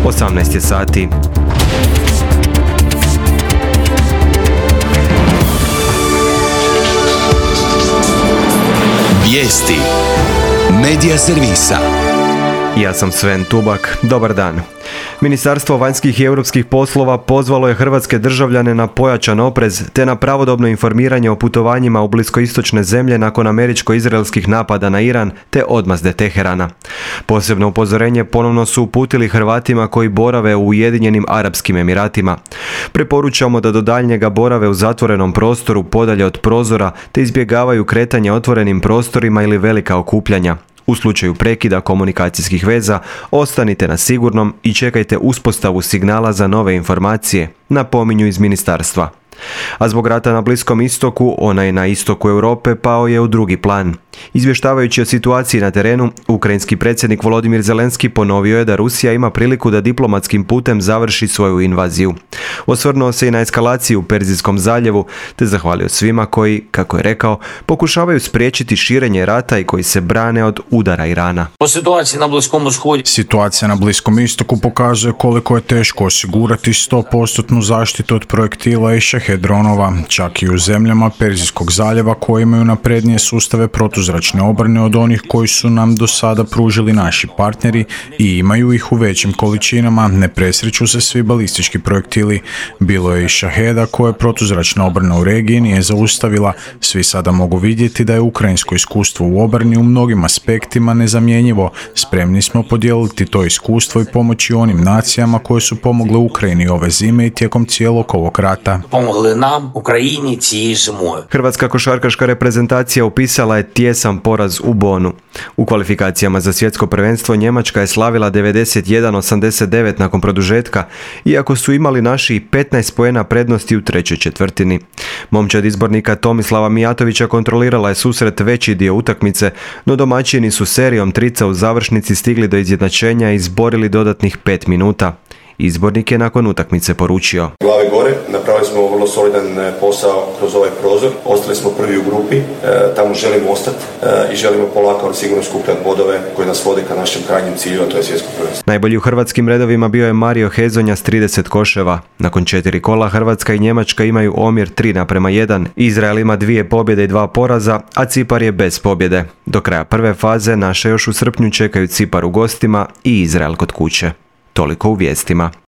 18 je sati. Vijesti Medija servisa. Ja sam Sven Tubak. Dobar dan. Ministarstvo vanjskih i europskih poslova pozvalo je hrvatske državljane na pojačan oprez te na pravodobno informiranje o putovanjima u bliskoistočne zemlje nakon američko-izraelskih napada na Iran te odmazde Teherana. Posebno upozorenje ponovno su uputili Hrvatima koji borave u Ujedinjenim Arapskim Emiratima. Preporučamo da do daljnjega borave u zatvorenom prostoru podalje od prozora te izbjegavaju kretanje otvorenim prostorima ili velika okupljanja. U slučaju prekida komunikacijskih veza, ostanite na sigurnom i čekajte uspostavu signala za nove informacije, napominju iz ministarstva. A zbog rata na Bliskom istoku, onaj na istoku Europe pao je u drugi plan. Izvještavajući o situaciji na terenu, ukrajinski predsjednik Volodimir Zelenski ponovio je da Rusija ima priliku da diplomatskim putem završi svoju invaziju. Osvrnuo se i na eskalaciju u Perzijskom zaljevu, te zahvalio svima koji, kako je rekao, pokušavaju spriječiti širenje rata i koji se brane od udara Irana. Situacija na Bliskom istoku pokazuje koliko je teško osigurati 100% zaštitu od projektila i šahed dronova, čak i u zemljama Perzijskog zaljeva koji imaju naprednije sustave protuzračne obrane od onih koji su nam do sada pružili naši partneri i imaju ih u većim količinama, ne presreću se svi balistički projektili. Bilo je i šaheda koje protuzračna obrana u regiji nije zaustavila. Svi sada mogu vidjeti da je ukrajinsko iskustvo u obrani u mnogim aspektima nezamjenjivo. Spremni smo podijeliti to iskustvo i pomoći onim nacijama koje su pomogle Ukrajini ove zime i tijekom cijelog ovog rata. Pomogli nam, Ukrajini, cijeloj zimoj. Hrvatska košarkaška reprezentacija upisala je tjesan poraz u Bonu. U kvalifikacijama za svjetsko prvenstvo Njemačka je slavila 91-89 nakon produžetka, iako su imali naši 15 poena prednosti u trećoj četvrtini. Momčad izbornika Tomislava Mijatovića kontrolirala je susret veći dio utakmice, no domaćini su serijom trica u završnici stigli do izjednačenja i izborili dodatnih 5 minuta. Izbornik je nakon utakmice poručio: Glave gore, napravili smo vrlo solidan posao kroz ovaj prozor, ostali smo prvi u grupi, tamo želimo ostati i želimo polako ali sigurno skupljati bodove koji nas vode ka našem krajnjem cilju, a to je svjetsko prvenstvo. Najbolji u hrvatskim redovima bio je Mario Hezonja s 30 koševa. Nakon 4 kola Hrvatska i Njemačka imaju omjer 3:1, Izrael ima 2 pobjede i 2 poraza, a Cipar je bez pobjede. Do kraja prve faze naše još u srpnju čekaju Cipar u gostima i Izrael kod kuće. Toliko u vijestima.